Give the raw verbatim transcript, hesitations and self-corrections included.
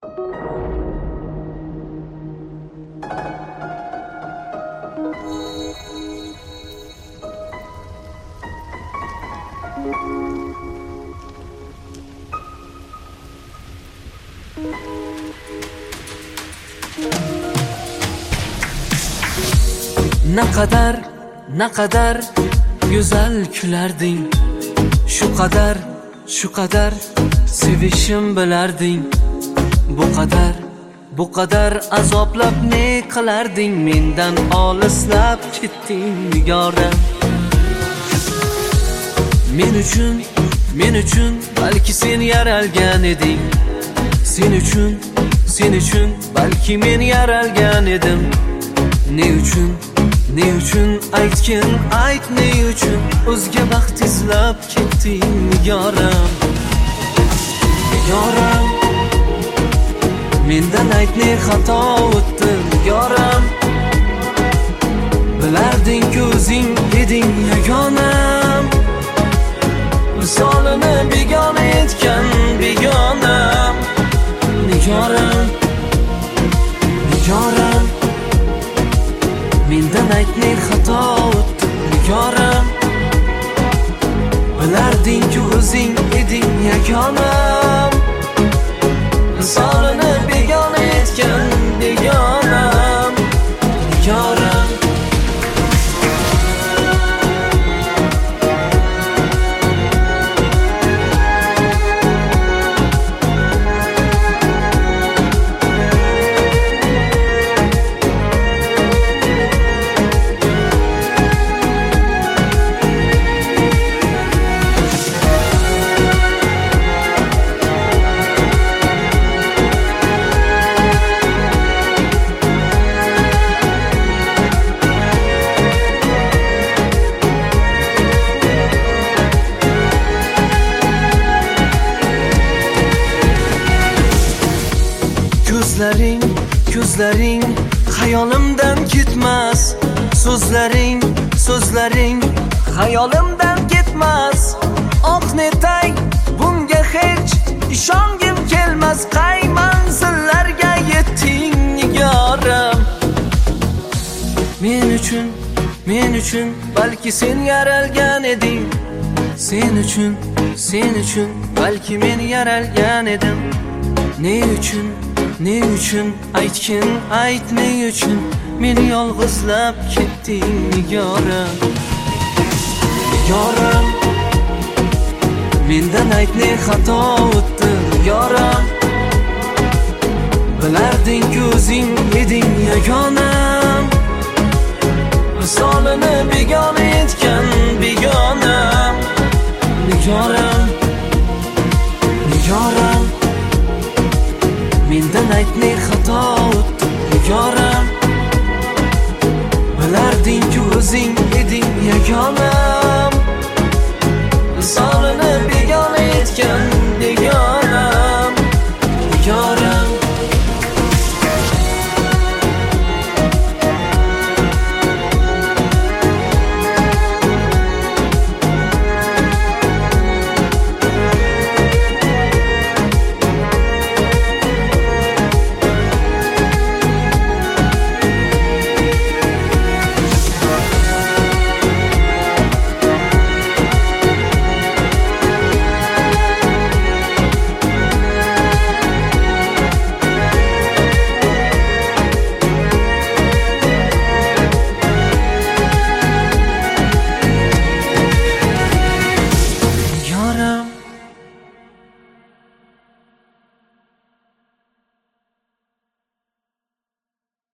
Naqadar, naqadar go'zal kularding, shu qadar, shu qadar sevishim bilarding. Bu qadar, bu qadar azoblab ne qilarding, mendan olislab ketding nigoram. Men uchun, men uchun balki sen yaralgan eding. Sen uchun, sen uchun balki men yaralgan edim. Ne uchun, ne uchun aytgin, ayt ne uchun o'zga baxt izlab ketding nigoram. Nigoram, mendan ayt ne xato o'tdi nigoram. Bilarding o'zing eding yagonam, misolini begona etgan begonam. Nigoram, nigoram, mendan ayt ne xato o'tdi nigoram. Bilarding o'zing eding yagonam, misolini begona etgan begonam. Nigoram, ko'zlaring, ko'zlaring xayolimdan ketmas. So'zlaring, so'zlaring xayolimdan ketmas. Oq netay bunga hech ishongim kelmas. Qay manzillarga yetding nigoram. Men uchun, men uchun balki sen yaralgan eding. Sen uchun, sen uchun balki men yaralgan edim. Ne uchun, ne uchun aytgin, ayt ne uchun meni yolg'izlab ketding nigoram. Nigoram, mendan ayt ne xato o'tdi nigoram. Bilarding o'zing eding yagonam, misolini begona etgan begonam. Nigoram, nigoram, mendan ayt ne xato o'tdi nigoram. Bilarding o'zing eding yagonam.